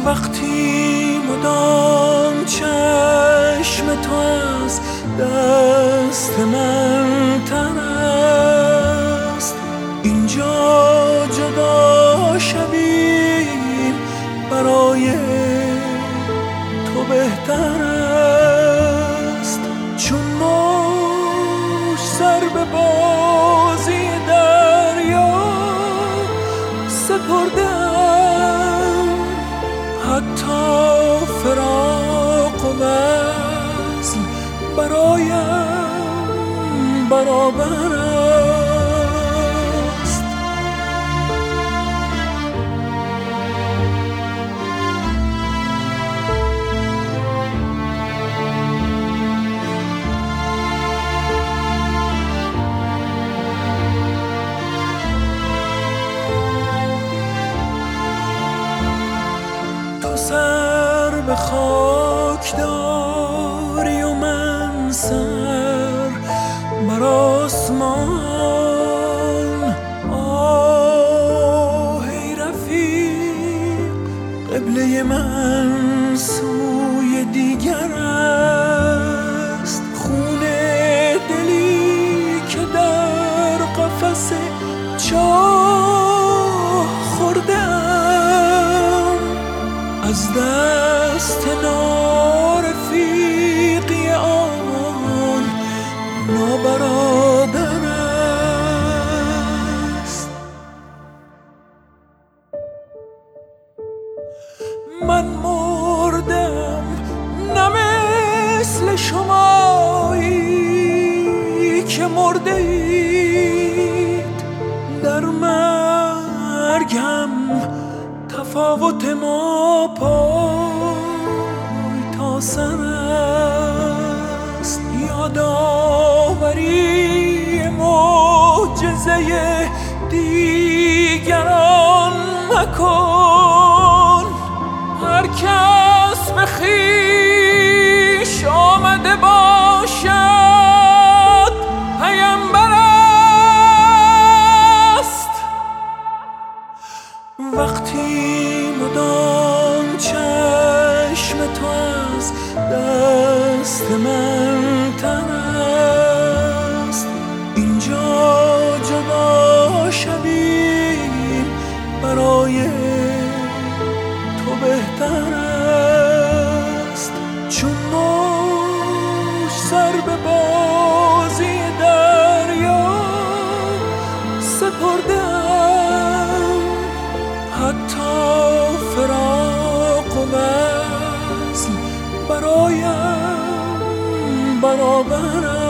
وقتی مدام چشم تو از دست من تر است، اینجا جدا شویم برای تو بهتر است. چون موج سر به بازی دریا سپردم، حتی فراق و وصل برایم برابر است. تو سر به خاک داری و من سر بر آسمان. آه ای رفیق، قبله من سوی دیگر است. خون دلی که در قفس چاه خوردم، از دست نارفیقی آن نابرادر است. من مردم نه مثل شمایی که مرده اید، در مرگم تفاوت ما پای تا سر است. یادآوری معجزه دیگران مکن، هر کس به خویش آمده باشد پیامبر است. وقتی مدام چشم تو از دست من تر است، اینجا جدا شویم برای تو بهتر است. چون موج سر به بازی دریا سپردم، حتی فراق و وصل برایم برابر است.